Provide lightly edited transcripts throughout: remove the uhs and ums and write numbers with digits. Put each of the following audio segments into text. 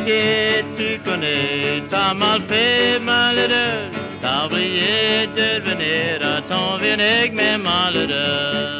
pitié, tu connais, t'as mal fait, malheureux, t'as oublié de venir à ton vinaigre, mais malheureux.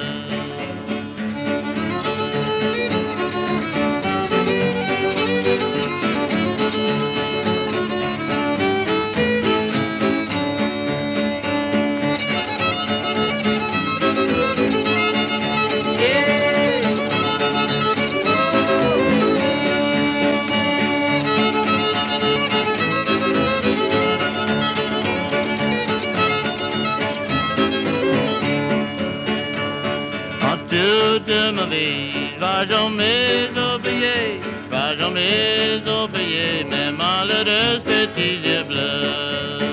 De ma vie, va jamais oublier, va jamais oublier, mais malheureux petits yeux bleus.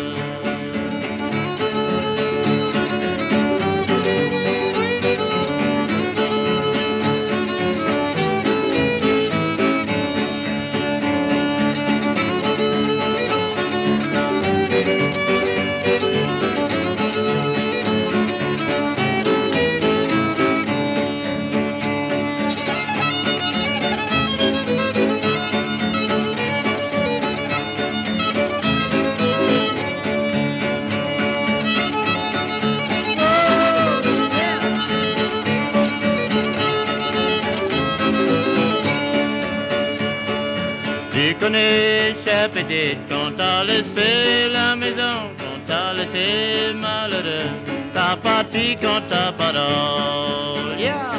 Tu connais, chère petite, quand t'as laissé la maison, quand t'as laissé malheureux, t'as parti quand t'as parole. Yeah.